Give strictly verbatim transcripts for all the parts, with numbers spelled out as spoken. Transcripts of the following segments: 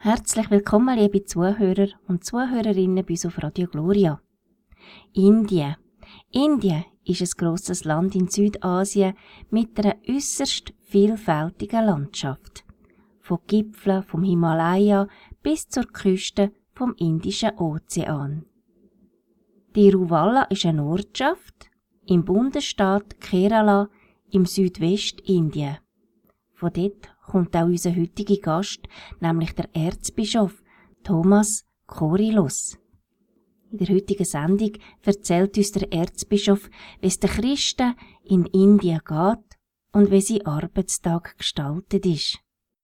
Herzlich willkommen, liebe Zuhörer und Zuhörerinnen bei uns auf Radio Gloria. Indien. Indien ist ein grosses Land in Südasien mit einer äusserst vielfältigen Landschaft. Von Gipfeln vom Himalaya bis zur Küste vom Indischen Ozean. Tiruvalla ist eine Ortschaft im Bundesstaat Kerala im Südwestindien. Von dort kommt auch unser heutiger Gast, nämlich der Erzbischof Thomas Kyrillos. In der heutigen Sendung erzählt uns der Erzbischof, wie es den Christen in Indien geht und wie sein Arbeitstag gestaltet ist.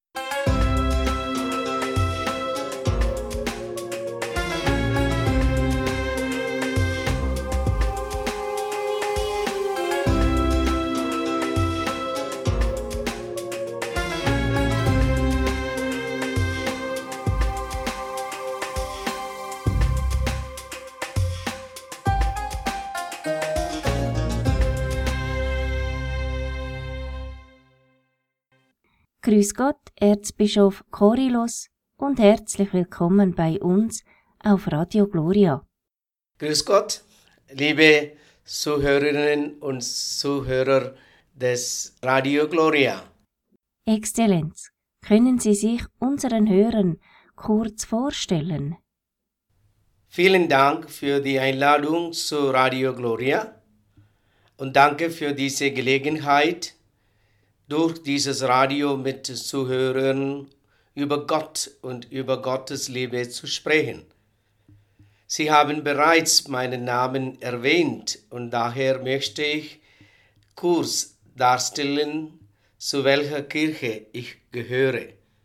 Grüß Gott, Erzbischof Kyrillos, und herzlich willkommen bei uns auf Radio Gloria. Grüß Gott, liebe Zuhörerinnen und Zuhörer des Radio Gloria. Exzellenz, können Sie sich unseren Hörern kurz vorstellen? Vielen Dank für die Einladung zu Radio Gloria und danke für diese Gelegenheit, durch dieses Radio mit Zuhörern über Gott und über Gottes Liebe zu sprechen. Sie haben bereits meinen Namen erwähnt und daher möchte ich kurz darstellen, zu welcher Kirche ich gehöre.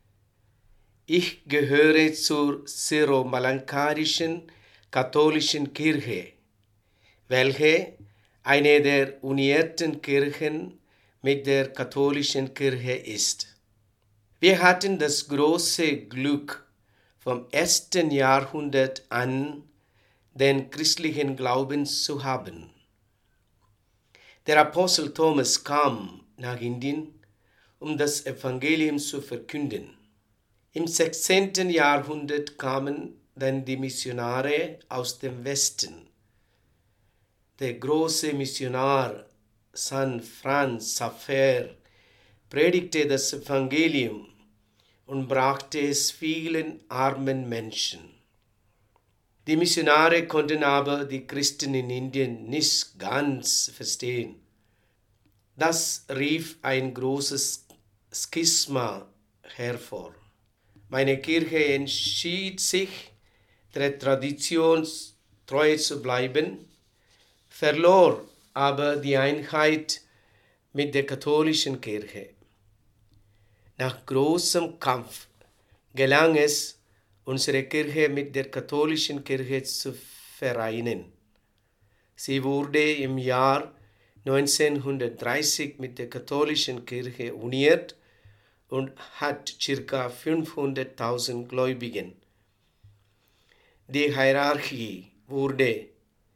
Ich gehöre zur syro-malankarischen katholischen Kirche, welche eine der unierten Kirchen mit der katholischen Kirche ist. Wir hatten das große Glück, vom ersten Jahrhundert an den christlichen Glauben zu haben. Der Apostel Thomas kam nach Indien, um das Evangelium zu verkünden. Im sechzehnten Jahrhundert kamen dann die Missionare aus dem Westen. Der große Missionar San Franz Xaver predigte das Evangelium und brachte es vielen armen Menschen. Die Missionare konnten aber die Christen in Indien nicht ganz verstehen. Das rief ein großes Schisma hervor. Meine Kirche entschied sich, der Tradition treu zu bleiben, verlor aber die Einheit mit der katholischen Kirche. Nach großem Kampf gelang es, unsere Kirche mit der katholischen Kirche zu vereinen. Sie wurde im Jahr neunzehnhundertdreißig mit der katholischen Kirche uniert und hat ca. fünfhunderttausend Gläubigen. Die Hierarchie wurde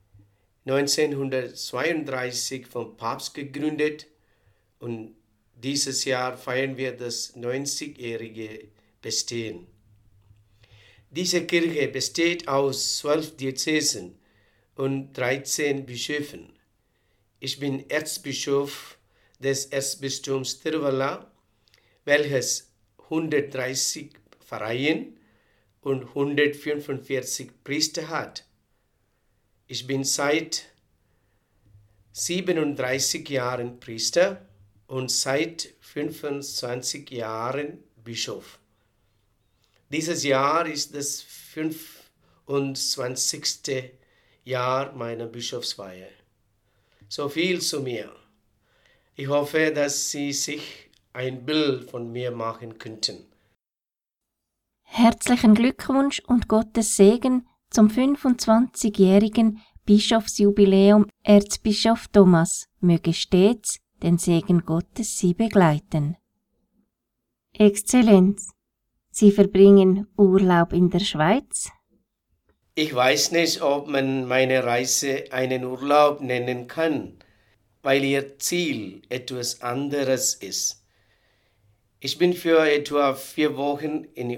neunzehnhundertzweiunddreißig vom Papst gegründet und dieses Jahr feiern wir das neunzigjährige Bestehen. Diese Kirche besteht aus zwölf Diözesen und dreizehn Bischöfen. Ich bin Erzbischof des Erzbistums Tiruvalla, welches hundertdreißig Pfarreien und hundertfünfundvierzig Priester hat. Ich bin seit siebenunddreißig Jahren Priester und seit fünfundzwanzig Jahren Bischof. Dieses Jahr ist das fünfundzwanzigste Jahr meiner Bischofsweihe. So viel zu mir. Ich hoffe, dass Sie sich ein Bild von mir machen könnten. Herzlichen Glückwunsch und Gottes Segen zum fünfundzwanzigjährigen Bischofsjubiläum Erzbischof Thomas. Möge stets den Segen Gottes Sie begleiten. Exzellenz, Sie verbringen Urlaub in der Schweiz? Ich weiß nicht, ob man meine Reise einen Urlaub nennen kann, weil ihr Ziel etwas anderes ist. Ich bin für etwa vier Wochen in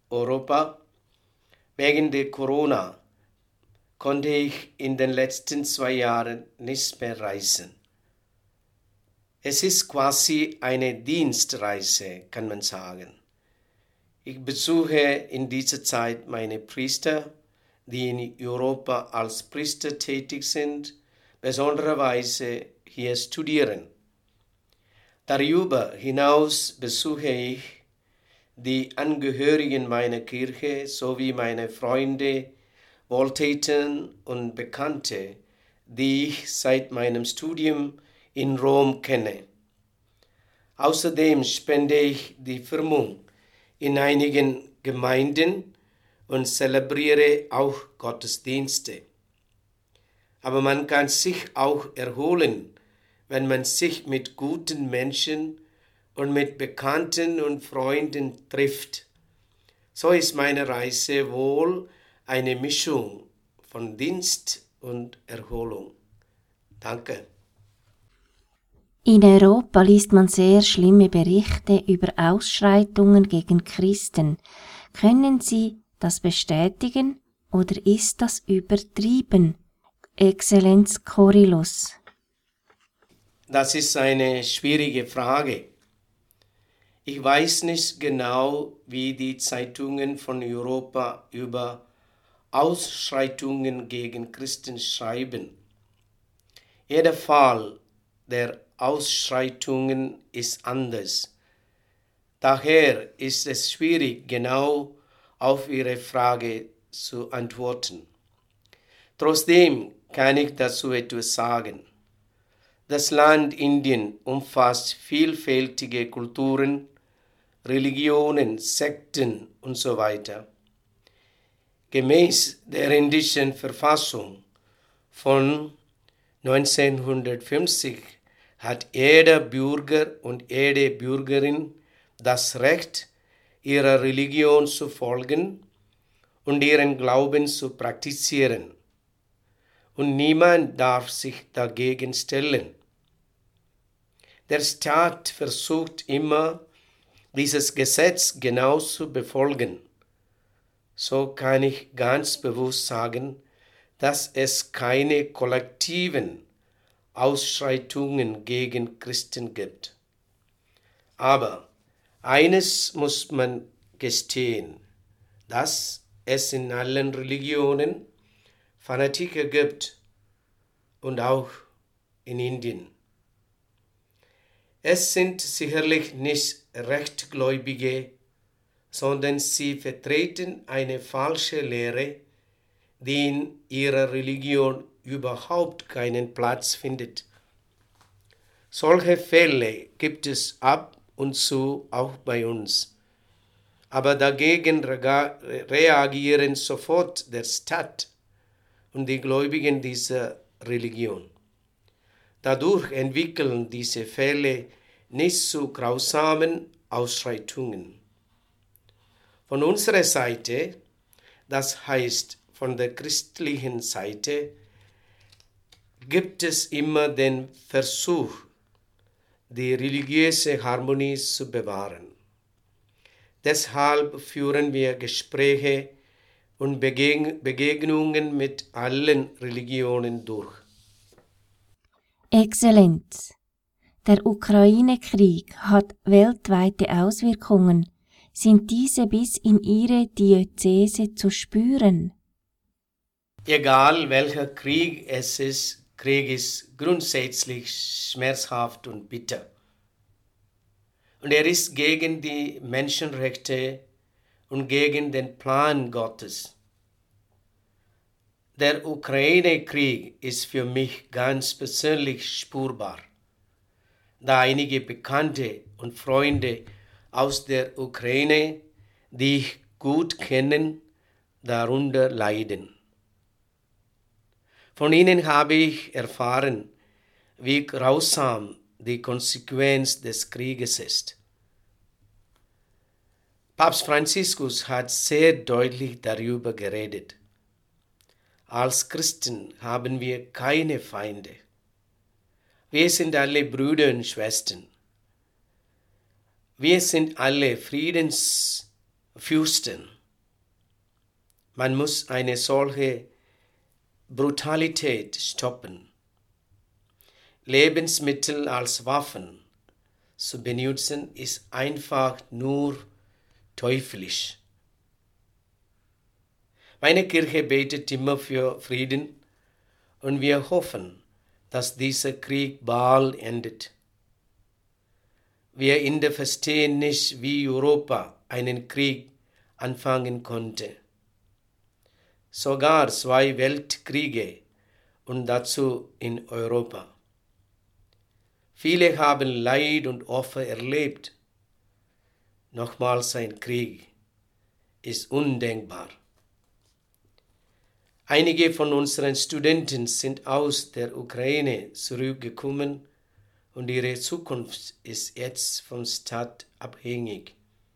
Europa. Wegen der Corona konnte ich in den letzten zwei Jahren nicht mehr reisen. Es ist quasi eine Dienstreise, kann man sagen. Ich besuche in dieser Zeit meine Priester, die in Europa als Priester tätig sind, besondererweise hier studieren. Darüber hinaus besuche ich die Angehörigen meiner Kirche sowie meine Freunde, Wohltäter und Bekannte, die ich seit meinem Studium in Rom kenne. Außerdem spende ich die Firmung in einigen Gemeinden und zelebriere auch Gottesdienste. Aber man kann sich auch erholen, wenn man sich mit guten Menschen und mit Bekannten und Freunden trifft. So ist meine Reise wohl eine Mischung von Dienst und Erholung. Danke. In Europa liest man sehr schlimme Berichte über Ausschreitungen gegen Christen. Können Sie das bestätigen oder ist das übertrieben, Exzellenz Kyrillos? Das ist eine schwierige Frage. Ich weiß nicht genau, wie die Zeitungen von Europa über Ausschreitungen gegen Christen schreiben. Jeder Fall der Ausschreitungen ist anders. Daher ist es schwierig, genau auf Ihre Frage zu antworten. Trotzdem kann ich dazu etwas sagen. Das Land Indien umfasst vielfältige Kulturen, Religionen, Sekten und so weiter. Gemäß der indischen Verfassung von neunzehnhundertfünfzig hat jeder Bürger und jede Bürgerin das Recht, ihrer Religion zu folgen und ihren Glauben zu praktizieren. Und niemand darf sich dagegen stellen. Der Staat versucht immer, dieses Gesetz genau zu befolgen. So kann ich ganz bewusst sagen, dass es keine kollektiven Ausschreitungen gegen Christen gibt. Aber eines muss man gestehen, dass es in allen Religionen Fanatiker gibt und auch in Indien. Es sind sicherlich nicht Rechtgläubige, sondern sie vertreten eine falsche Lehre, die in ihrer Religion überhaupt keinen Platz findet. Solche Fälle gibt es ab und zu auch bei uns. Aber dagegen reagieren sofort der Staat und die Gläubigen dieser Religion. Dadurch entwickeln diese Fälle nicht zu grausamen Ausschreitungen. Von unserer Seite, das heißt von der christlichen Seite, gibt es immer den Versuch, die religiöse Harmonie zu bewahren. Deshalb führen wir Gespräche und Begegnungen mit allen Religionen durch. Exzellenz, der Ukraine-Krieg hat weltweite Auswirkungen. Sind diese bis in Ihre Diözese zu spüren? Egal welcher Krieg es ist, Krieg ist grundsätzlich schmerzhaft und bitter. Und er ist gegen die Menschenrechte und gegen den Plan Gottes. Der Ukraine-Krieg ist für mich ganz persönlich spürbar, da einige Bekannte und Freunde aus der Ukraine, die ich gut kenne, darunter leiden. Von ihnen habe ich erfahren, wie grausam die Konsequenz des Krieges ist. Papst Franziskus hat sehr deutlich darüber geredet. Als Christen haben wir keine Feinde. Wir sind alle Brüder und Schwestern. Wir sind alle Friedensfürsten Man muss eine solche Brutalität stoppen. Lebensmittel als Waffen zu benutzen, ist einfach nur teuflisch. Meine Kirche betet immer für Frieden und wir hoffen, dass dieser Krieg bald endet. Wir Inder verstehen nicht, wie Europa einen Krieg anfangen konnte. Sogar zwei Weltkriege und dazu in Europa. Viele haben Leid und Opfer erlebt. Nochmals ein Krieg ist undenkbar. Einige von unseren Studenten sind aus der Ukraine zurückgekommen und ihre Zukunft ist jetzt vom Staat abhängig.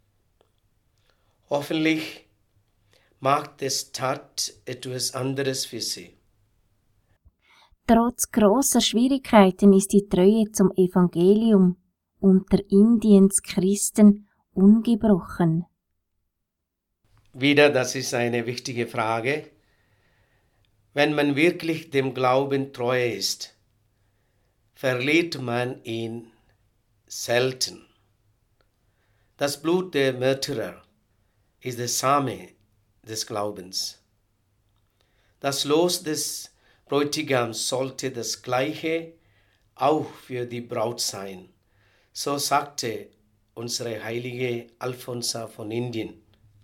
Hoffentlich macht der Staat etwas anderes für sie. Trotz grosser Schwierigkeiten ist die Treue zum Evangelium unter Indiens Christen ungebrochen. Wieder, das ist eine wichtige Frage. Wenn man wirklich dem Glauben treu ist, verliert man ihn selten. Das Blut der Märtyrer ist der Same des Glaubens. Das Los des Bräutigams sollte das gleiche auch für die Braut sein. So sagte unsere heilige Alfonsa von Indien.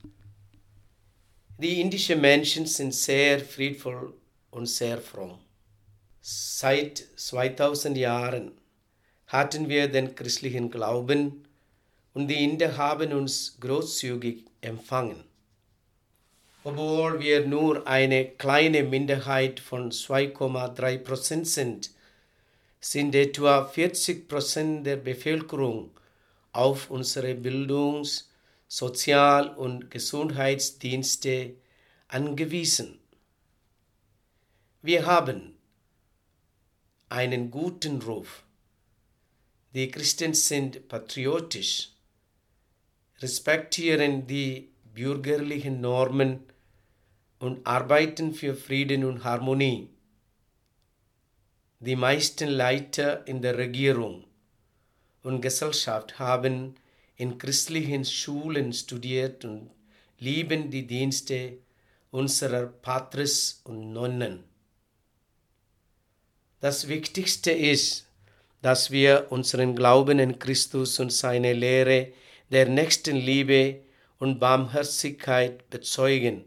Die indischen Menschen sind sehr friedvoll und sehr fromm. Seit zweitausend Jahren hatten wir den christlichen Glauben und die Inder haben uns großzügig empfangen. Obwohl wir nur eine kleine Minderheit von zwei Komma drei Prozent sind, sind etwa vierzig Prozent der Bevölkerung auf unsere Bildungs-, Sozial- und Gesundheitsdienste angewiesen. Wir haben einen guten Ruf. Die Christen sind patriotisch, respektieren die bürgerlichen Normen und arbeiten für Frieden und Harmonie. Die meisten Leiter in der Regierung und Gesellschaft haben in christlichen Schulen studiert und lieben die Dienste unserer Patres und Nonnen. Das Wichtigste ist, dass wir unseren Glauben an Christus und seine Lehre der Nächstenliebe und Barmherzigkeit bezeugen.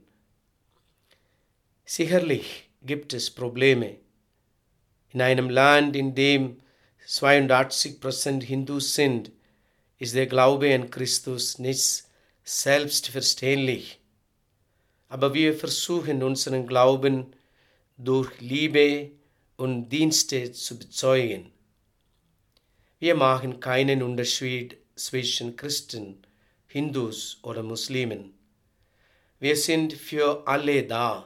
Sicherlich gibt es Probleme. In einem Land, in dem zweiundachtzig Prozent Hindus sind, ist der Glaube an Christus nicht selbstverständlich. Aber wir versuchen unseren Glauben durch Liebe und Dienste zu bezeugen. Wir machen keinen Unterschied zwischen Christen, Hindus oder Muslimen. Wir sind für alle da.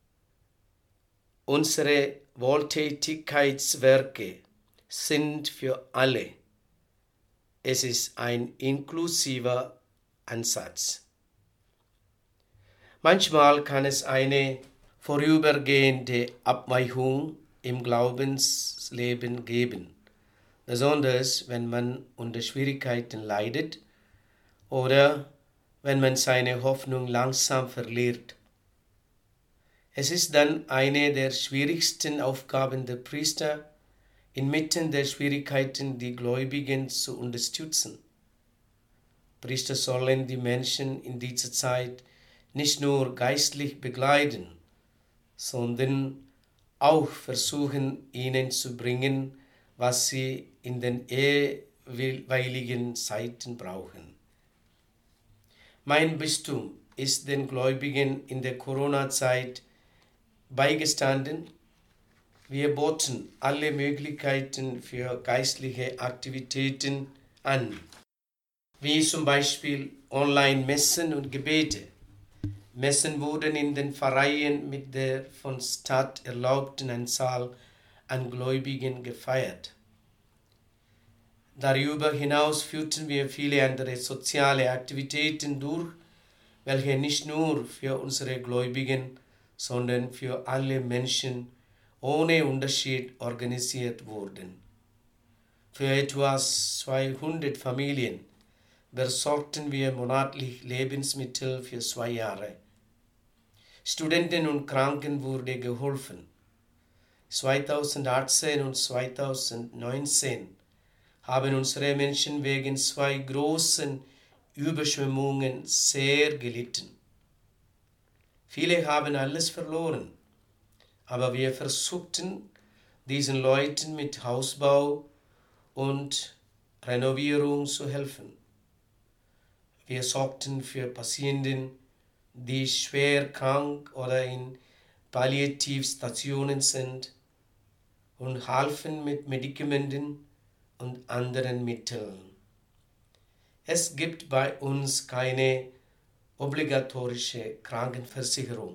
Unsere Wohltätigkeitswerke sind für alle. Es ist ein inklusiver Ansatz. Manchmal kann es eine vorübergehende Abweichung im Glaubensleben geben, besonders wenn man unter Schwierigkeiten leidet oder wenn man seine Hoffnung langsam verliert. Es ist dann eine der schwierigsten Aufgaben der Priester, inmitten der Schwierigkeiten die Gläubigen zu unterstützen. Priester sollen die Menschen in dieser Zeit nicht nur geistlich begleiten, sondern auch versuchen, ihnen zu bringen, was sie in den jeweiligen Zeiten brauchen. Mein Bistum ist den Gläubigen in der Corona-Zeit beigestanden. Wir boten alle Möglichkeiten für geistliche Aktivitäten an, wie zum Beispiel Online-Messen und Gebete. Messen wurden in den Pfarreien mit der von Staat erlaubten Anzahl an Gläubigen gefeiert. Darüber hinaus führten wir viele andere soziale Aktivitäten durch, welche nicht nur für unsere Gläubigen, sondern für alle Menschen ohne Unterschied organisiert wurden. Für etwa zweihundert Familien besorgten wir monatlich Lebensmittel für zwei Jahre. Studenten und Kranken wurde geholfen. zweitausendachtzehn und zweitausendneunzehn haben unsere Menschen wegen zwei großen Überschwemmungen sehr gelitten. Viele haben alles verloren, aber wir versuchten, diesen Leuten mit Hausbau und Renovierung zu helfen. Wir sorgten für Patienten, die schwer krank oder in Palliativstationen sind, und halfen mit Medikamenten und anderen Mitteln. Es gibt bei uns keine obligatorische Krankenversicherung.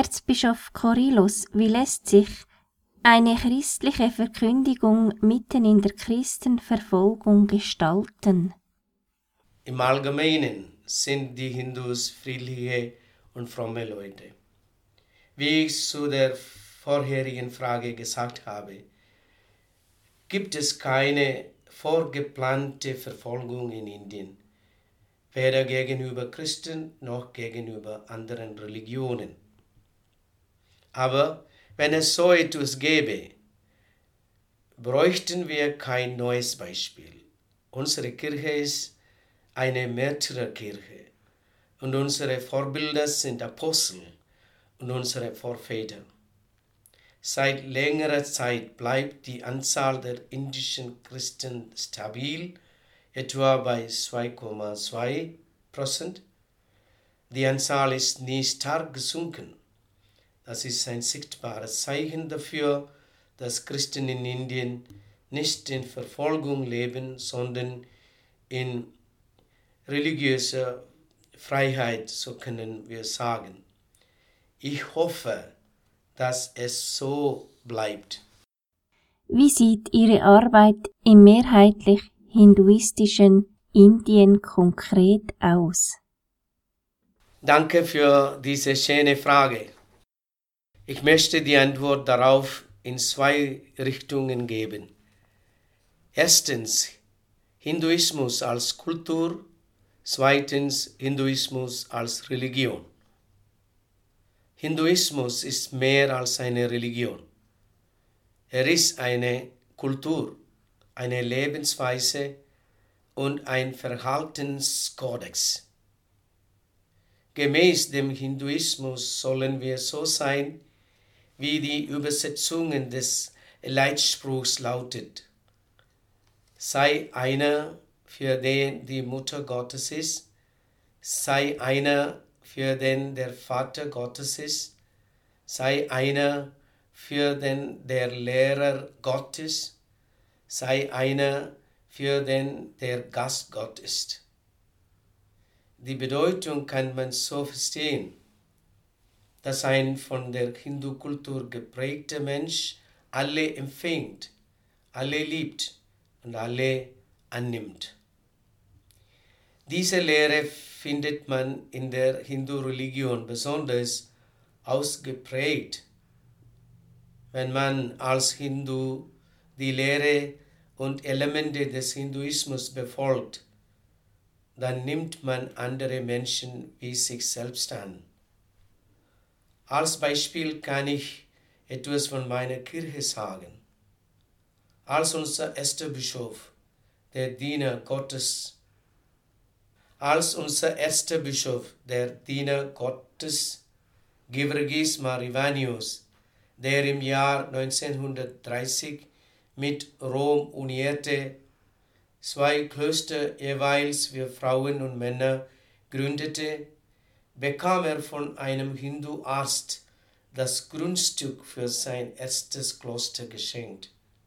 Erzbischof Kyrillos, wie lässt sich eine christliche Verkündigung mitten in der Christenverfolgung gestalten? Im Allgemeinen sind die Hindus friedliche und fromme Leute. Wie ich zu der vorherigen Frage gesagt habe, gibt es keine vorgeplante Verfolgung in Indien, weder gegenüber Christen noch gegenüber anderen Religionen. Aber wenn es so etwas gäbe, bräuchten wir kein neues Beispiel. Unsere Kirche ist eine Märtyrerkirche und unsere Vorbilder sind Apostel und unsere Vorväter. Seit längerer Zeit bleibt die Anzahl der indischen Christen stabil, etwa bei zwei Komma zwei Prozent. Die Anzahl ist nie stark gesunken. Das ist ein sichtbares Zeichen dafür, dass Christen in Indien nicht in Verfolgung leben, sondern in religiöser Freiheit, so können wir sagen. Ich hoffe, dass es so bleibt. Wie sieht Ihre Arbeit im mehrheitlich hinduistischen Indien konkret aus? Danke für diese schöne Frage. Ich möchte die Antwort darauf in zwei Richtungen geben. Erstens Hinduismus als Kultur, zweitens Hinduismus als Religion. Hinduismus ist mehr als eine Religion. Er ist eine Kultur, eine Lebensweise und ein Verhaltenskodex. Gemäß dem Hinduismus sollen wir so sein, wie die Übersetzungen des Leitspruchs lautet. Sei einer, für den die Mutter Gottes ist, sei einer, für den der Vater Gottes ist, sei einer, für den der Lehrer Gott ist, sei einer, für den der Gast Gott ist. Die Bedeutung kann man so verstehen, dass ein von der Hindu-Kultur geprägter Mensch alle empfängt, alle liebt und alle annimmt. Diese Lehre findet man in der Hindu-Religion besonders ausgeprägt. Wenn man als Hindu die Lehre und Elemente des Hinduismus befolgt, dann nimmt man andere Menschen wie sich selbst an. Als Beispiel kann ich etwas von meiner Kirche sagen. Als unser erster Bischof, der Diener Gottes, als unser erster Bischof, der Diener Gottes, Georgis Marivanius, der im Jahr neunzehnhundertdreißig mit Rom unierte, zwei Klöster jeweils für Frauen und Männer gründete, bekam er von einem Hindu-Arzt das Grundstück für sein erstes Kloster geschenkt.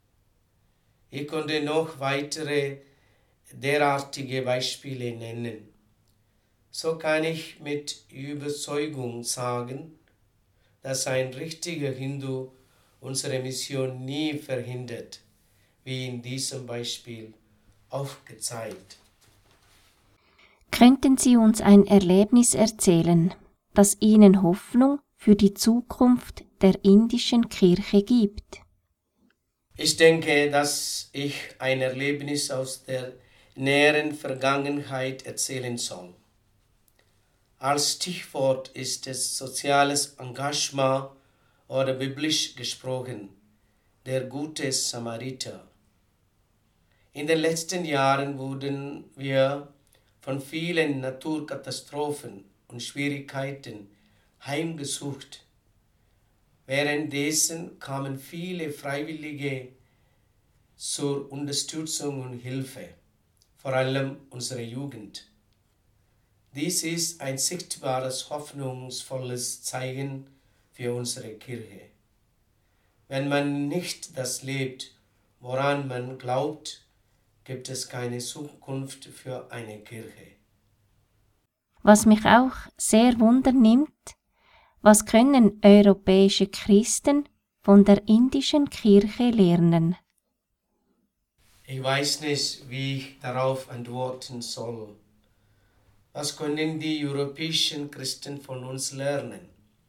Ich konnte noch weitere derartige Beispiele nennen. So kann ich mit Überzeugung sagen, dass ein richtiger Hindu unsere Mission nie verhindert, wie in diesem Beispiel aufgezeigt. Könnten Sie uns ein Erlebnis erzählen, das Ihnen Hoffnung für die Zukunft der indischen Kirche gibt? Ich denke, dass ich ein Erlebnis aus der näheren Vergangenheit erzählen soll. Als Stichwort ist es soziales Engagement oder biblisch gesprochen, der gute Samariter. In den letzten Jahren wurden wir von vielen Naturkatastrophen und Schwierigkeiten heimgesucht. Währenddessen kamen viele Freiwillige zur Unterstützung und Hilfe, vor allem unsere Jugend. Dies ist ein sichtbares, hoffnungsvolles Zeichen für unsere Kirche. Wenn man nicht das lebt, woran man glaubt, gibt es keine Zukunft für eine Kirche. Was mich auch sehr wundernimmt, Was können europäische Christen von der indischen Kirche lernen? Ich weiß nicht, wie ich darauf antworten soll. Was können die europäischen Christen von uns lernen?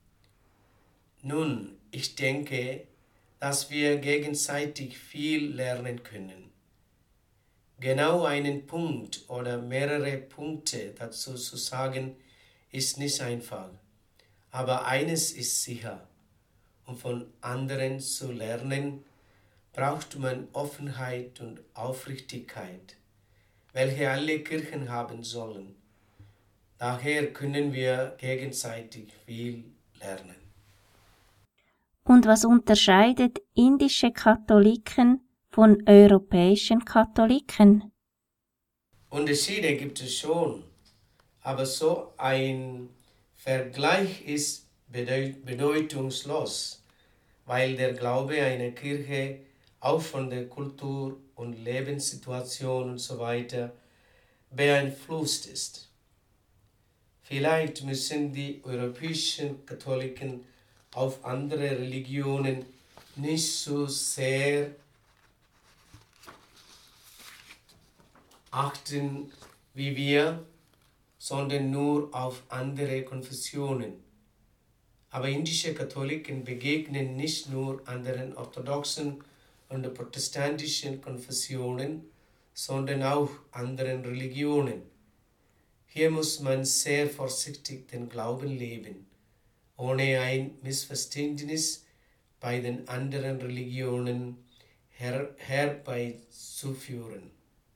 Nun, ich denke, dass wir gegenseitig viel lernen können. Genau einen Punkt oder mehrere Punkte dazu zu sagen, ist nicht einfach. Aber eines ist sicher, um von anderen zu lernen, braucht man Offenheit und Aufrichtigkeit, welche alle Kirchen haben sollen. Daher können wir gegenseitig viel lernen. Und was unterscheidet indische Katholiken von europäischen Katholiken? Unterschiede gibt es schon, aber so ein Vergleich ist bedeutungslos, weil der Glaube einer Kirche auch von der Kultur und Lebenssituation und so weiter beeinflusst ist. Vielleicht müssen die europäischen Katholiken auf andere Religionen nicht so sehr achten wie wir, sondern nur auf andere Konfessionen. Aber indische Katholiken begegnen nicht nur anderen orthodoxen und protestantischen Konfessionen, sondern auch anderen Religionen. Hier muss man sehr vorsichtig den Glauben leben, ohne ein Missverständnis bei den anderen Religionen her herbeizuführen.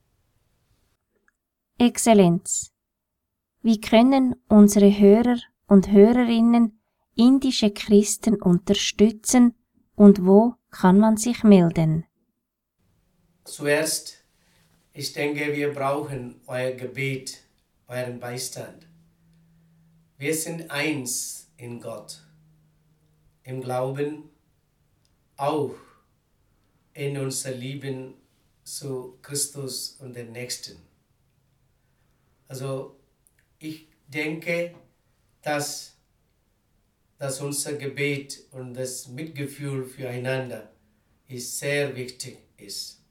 Exzellenz, wie können unsere Hörer und Hörerinnen indische Christen unterstützen und wo kann man sich melden? Zuerst, ich denke, wir brauchen euer Gebet, euren Beistand. Wir sind eins in Gott, im Glauben, auch in unser Lieben zu Christus und den Nächsten. Also ich denke, dass, dass unser Gebet und das Mitgefühl füreinander ist sehr wichtig ist.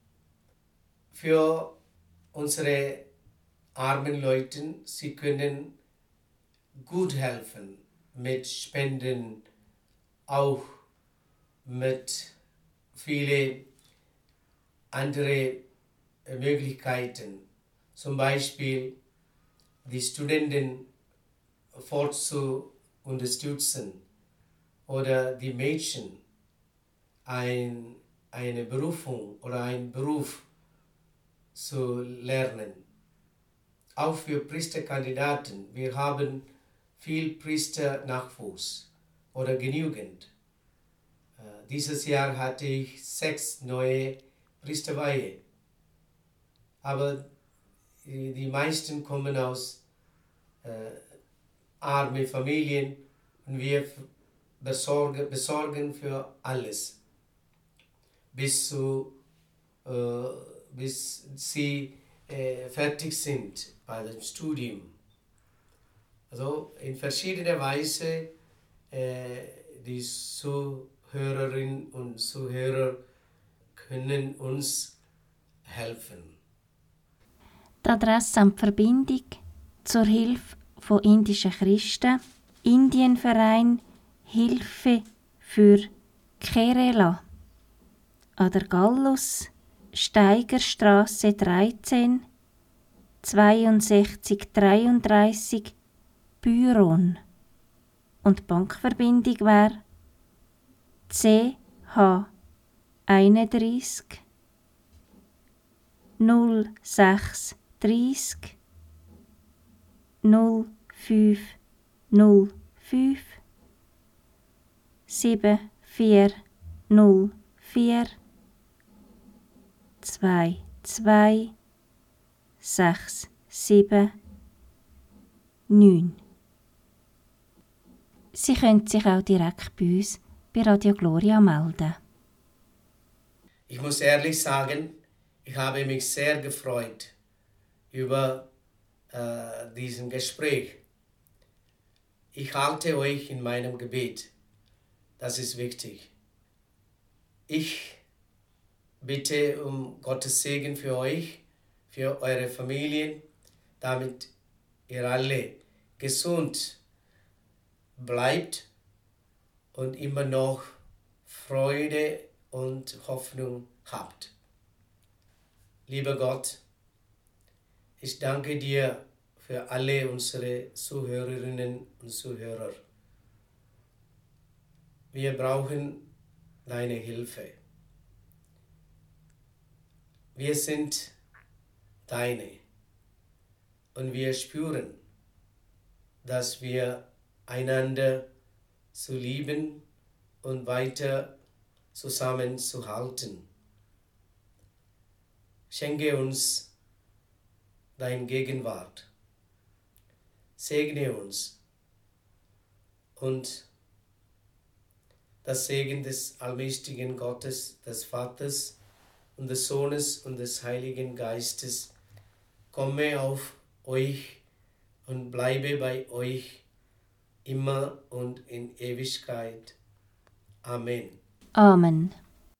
Für unsere armen Leute, sie können gut helfen mit Spenden, auch mit vielen anderen Möglichkeiten. Zum Beispiel die Studenten fort zu unterstützen oder die Mädchen ein, eine Berufung oder einen Beruf zu lernen. Auch für Priesterkandidaten. Wir haben viel Priesternachwuchs oder genügend. Äh, dieses Jahr hatte ich sechs neue Priesterweihe. Aber die, die meisten kommen aus äh, armen Familien und wir besorgen, besorgen für alles, bis, zu, äh, bis sie äh, fertig sind bei dem Studium. Also in verschiedener Weise äh, die Zuhörerinnen und Zuhörer können uns helfen. Die Adresse an die Verbindung zur Hilfe von indischen Christen, Indienverein Hilfe für Kerala an der Gallus, Steigerstraße dreizehn, zweiundsechzig dreiunddreißig, Büron. Und die Bankverbindung wäre C H einunddreißig null sechs dreißig null fünf null fünf sieben vier null vier zwei zwei sechs sieben neun. Sie können sich auch direkt bei uns bei Radio Gloria melden. Ich muss ehrlich sagen, ich habe mich sehr gefreut über äh, diesen Gespräch. ich halte euch in meinem Gebet. Das ist wichtig. Ich bitte um Gottes Segen für euch, für eure Familien, damit ihr alle gesund bleibt und immer noch Freude und Hoffnung habt. Lieber Gott, ich danke dir für alle unsere Zuhörerinnen und Zuhörer. Wir brauchen deine Hilfe. Wir sind deine und wir spüren, dass wir einander zu lieben und weiter zusammenzuhalten. Schenke uns dein Gegenwart. Segne uns und das Segen des allmächtigen Gottes, des Vaters und des Sohnes und des Heiligen Geistes komme auf euch und bleibe bei euch immer und in Ewigkeit. Amen. Amen.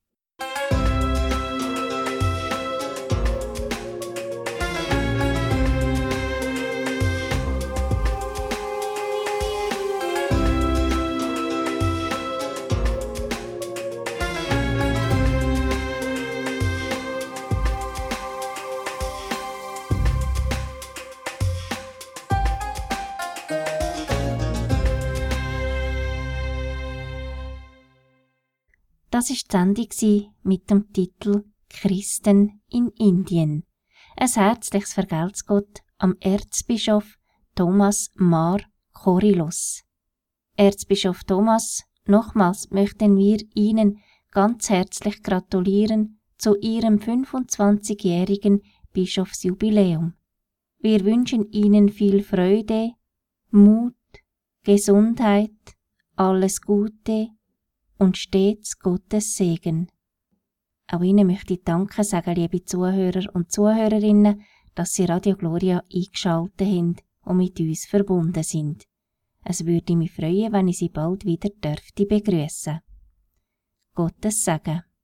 Das war die Sendung mit dem Titel «Christen in Indien». Ein herzliches Vergelt's Gott am Erzbischof Thomas Mar Chorillos. Erzbischof Thomas, nochmals möchten wir Ihnen ganz herzlich gratulieren zu Ihrem fünfundzwanzigjährigen Bischofsjubiläum. Wir wünschen Ihnen viel Freude, Mut, Gesundheit, alles Gute und stets Gottes Segen. Auch Ihnen möchte ich Danke sagen, liebe Zuhörer und Zuhörerinnen, dass Sie Radio Gloria eingeschaltet haben und mit uns verbunden sind. Es würde mich freuen, wenn ich Sie bald wieder dürfte begrüßen. Gottes Segen.